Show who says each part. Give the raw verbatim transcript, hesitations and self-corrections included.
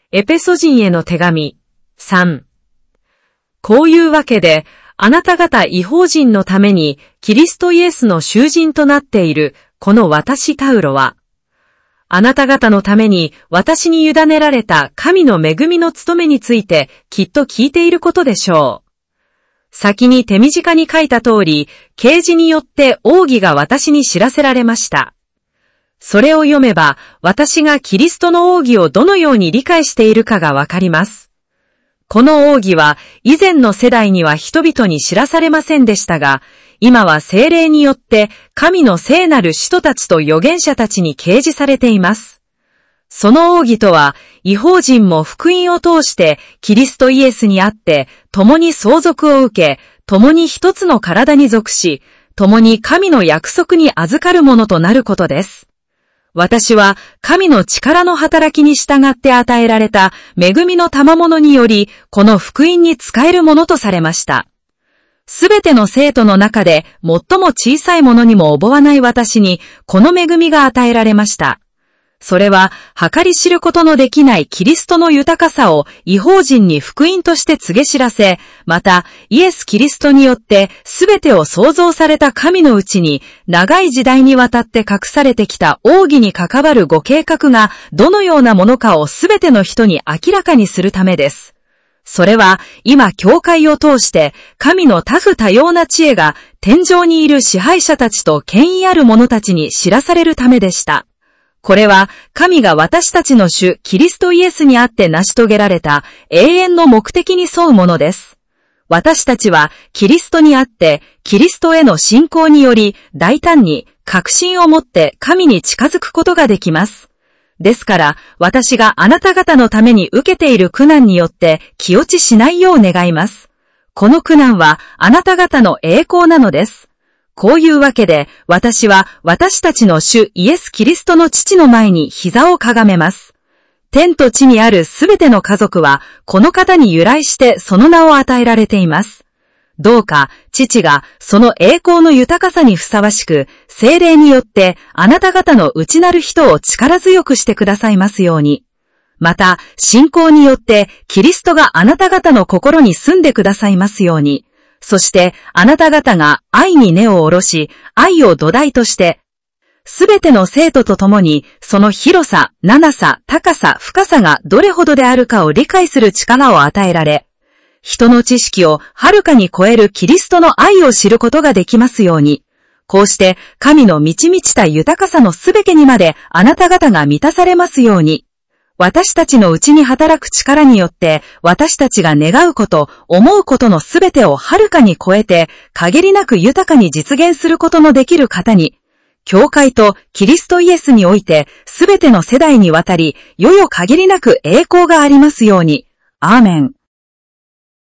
Speaker 1: エペソ人への手紙さん。こういうわけで、あなた方異邦人のためにキリストイエスの囚人となっているこの私パウロは、あなた方のために私に委ねられた神の恵みの務めについてきっと聞いていることでしょう。先に手短に書いた通り、啓示によって奥義が私に知らせられました。それを読めば、私がキリストの奥義をどのように理解しているかがわかります。この奥義は、以前の世代には人々に知らされませんでしたが、今は聖霊によって、神の聖なる使徒たちと預言者たちに掲示されています。その奥義とは、異邦人も福音を通して、キリストイエスにあって、共に相続を受け、共に一つの体に属し、共に神の約束に預かるものとなることです。私は神の力の働きに従って与えられた恵みの賜物により、この福音に使えるものとされました。すべての生徒の中で最も小さいものにも覚わない私に、この恵みが与えられました。それは、計り知ることのできないキリストの豊かさを異邦人に福音として告げ知らせ、また、イエス・キリストによってすべてを創造された神のうちに、長い時代にわたって隠されてきた奥義に関わるご計画がどのようなものかをすべての人に明らかにするためです。それは、今、教会を通して、神の多種多様な知恵が天上にいる支配者たちと権威ある者たちに知らされるためでした。これは神が私たちの主キリストイエスにあって成し遂げられた永遠の目的に沿うものです。私たちはキリストにあってキリストへの信仰により大胆に確信を持って神に近づくことができます。ですから私があなた方のために受けている苦難によって気落ちしないよう願います。この苦難はあなた方の栄光なのです。こういうわけで、私は私たちの主イエス・キリストの父の前に膝をかがめます。天と地にあるすべての家族は、この方に由来してその名を与えられています。どうか、父がその栄光の豊かさにふさわしく、聖霊によってあなた方の内なる人を力強くしてくださいますように。また、信仰によってキリストがあなた方の心に住んでくださいますように。そして、あなた方が愛に根を下ろし、愛を土台として、すべての生徒と共に、その広さ、長さ、高さ、深さがどれほどであるかを理解する力を与えられ、人の知識をはるかに超えるキリストの愛を知ることができますように、こうして神の満ち満ちた豊かさのすべてにまであなた方が満たされますように、私たちのうちに働く力によって、私たちが願うこと、思うことのすべてをはるかに超えて、限りなく豊かに実現することのできる方に、教会とキリストイエスにおいて、すべての世代にわたり、よよ限りなく栄光がありますように。アーメン。